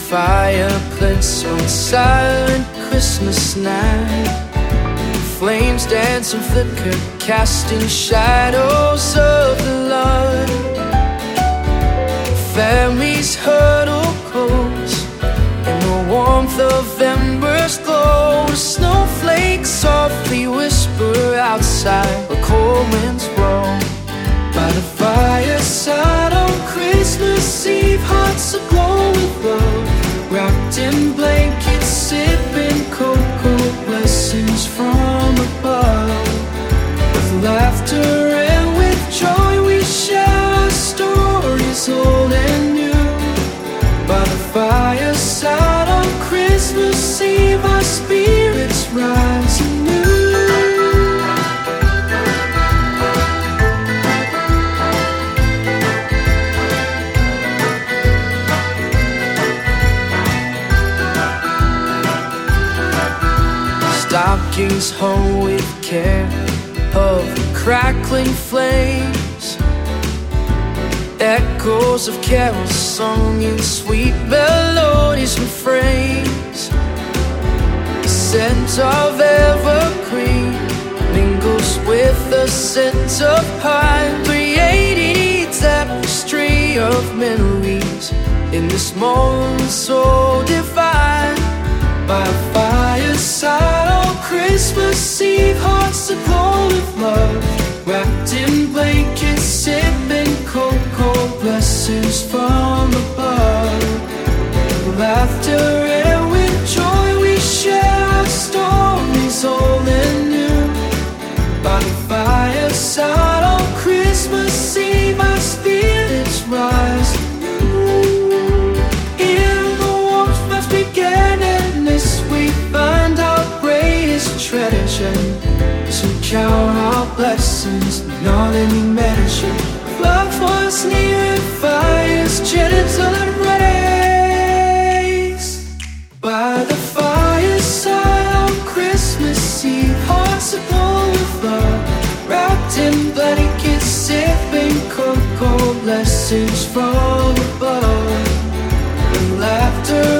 fireplace on silent Christmas night. Flames dance and flicker, casting shadows of the light. Families huddle close in the warmth of embers glow. Snowflakes softly whisper outside where cold winds roll. By the fireside on Christmas Eve, hearts aglow with love, wrapped in blankets, sipping cocoa, blessings from above. With laughter and with joy we share our stories old and new. By the fireside on Christmas Eve, our spirits rise anew. Stockings hung with care of crackling flames, echoes of carols sung in sweet melodious refrains. The scent of evergreen mingles with the scent of pine, creating a tapestry of memories in this moment so divine. By a fireside on Christmas Eve, hearts aglow with love, wrapped in blankets, sipping cocoa, blessings from above. With laughter and with joy we share our stories old and new. By the fireside on Christmas Eve, our spirits rise anew. In the warmth of togetherness we find our greatest treasure. So count our blessings, not any measure. Love was near and fire's gentle embrace. By the fireside on Christmas Eve, hearts aglow with love, wrapped in blankets, sipping cocoa, blessings from above. With laughter